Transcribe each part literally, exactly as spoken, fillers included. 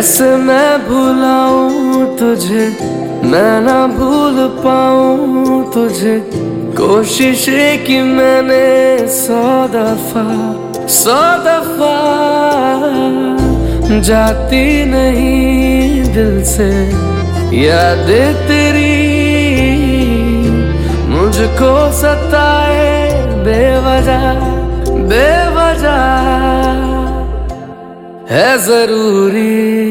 कैसे मैं भुलाऊं तुझे, मैं ना भूल पाऊं तुझे। कोशिश की मैंने सौ दफा सौ दफा, जाती नहीं दिल से याद तेरी। मुझको सताए बेवजह बेवजह, है जरूरी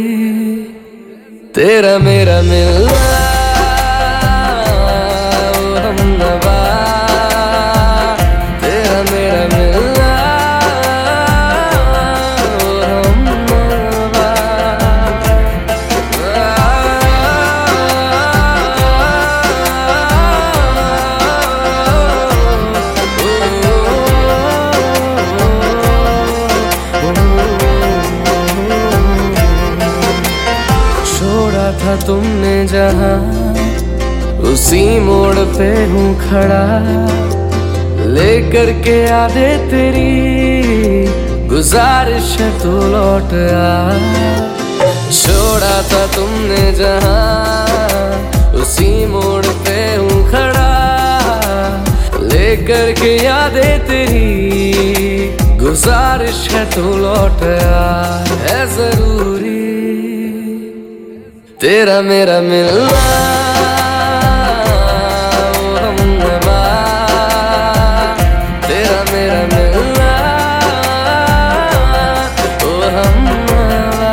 तेरा मेरा मिलना। हमनवा तेरा मेरा मिलना, हमनवा। छोड़ा था तुमने जहां, उसी मोड़ पे हूँ खड़ा। लेकर के यादें तेरी, गुजारिश है तू लौट आ। छोड़ा था तुमने जहां, उसी मोड़ पे हूँ खड़ा। लेकर के यादें तेरी, गुजारिश है तू लौट आ। है जरूरी तेरा मेरा मिलना। तेरा मेरा मिलना, ओ हमनवा।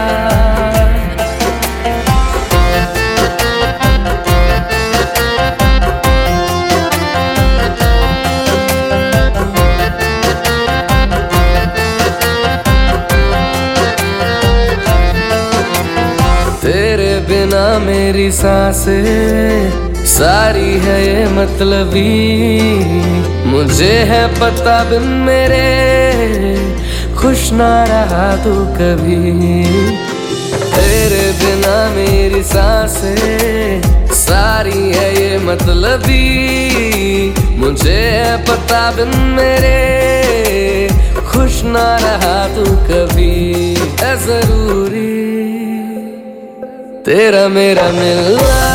तेरे बिना मेरी सांसें सारी है ये मतलबी। मुझे है पता बिन मेरे खुश ना रहा तू कभी। तेरे बिना मेरी सांसें सारी है ये मतलबी। मुझे है पता बिन मेरे खुश ना रहा तू कभी। है जरूरी तेरा मेरा मिलना।